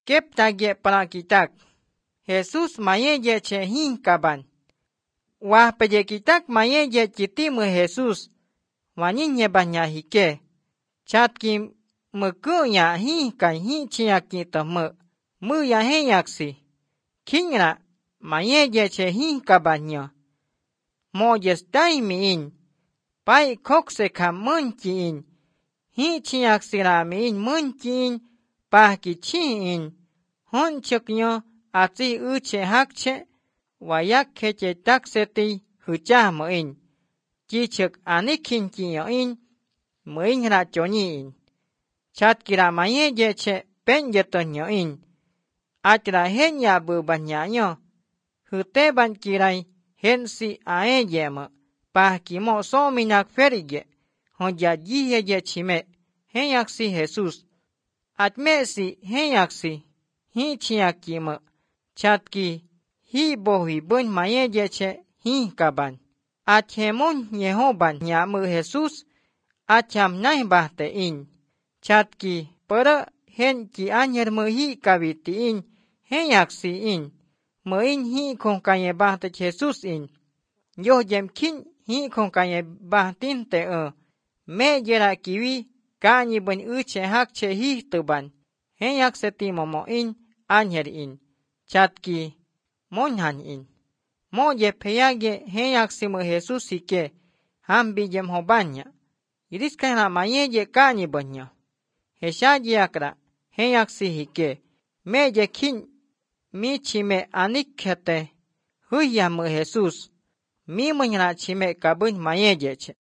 Keptagie palakitak. Jesus maye che hinkaban. Wah pejekitak maye chitimu Jesus. Waninye banya hike. Chatki mekuya hinkai hinchiaki tamu. Muya heyaksi. Kingra maye che hinkabanyo. Mojes daimiin. Pai kokseka munkiin. Hinchiaksira miin munkiin. Pahki chiin. Honchoknyo atsi uche hakche. Wayak keche takseti huchamoin. Chichok anikinkiyoin. Muingra choniin. Chatkira maye che penyetonyoin. Atra henya bubanyanyo. Huteban kirai hensi aeyemo. Pahkimo sominak ferige. Honja jihe chime. Heyaksi Jesus. Atmesi heyaksi. Hinchiakimo. Chatki hibohi bun maye che hinkaban. Athemun Yehoban nyamu Jesus. Atyam naibahte in. Chatki para henki anyer muhi kaviti in. Heyaksi in. Muin hi konkaye bahte Jesus in. Yo kin hi konkaye bahtin te Me yera kiwi kanyi bun uche hakche hi tuban. Heyakseti momo in anyer in. Chatki monhan in. Mo ye peyage heyaksimu Jesus hike. Hambi jem hobanya. Iriskana maye kanyi bunyo. Heshaji akra heyaksi hike. Me ye kin mi chime anikhete. Huyamu Jesus. Mi munyana chime kabun maye che.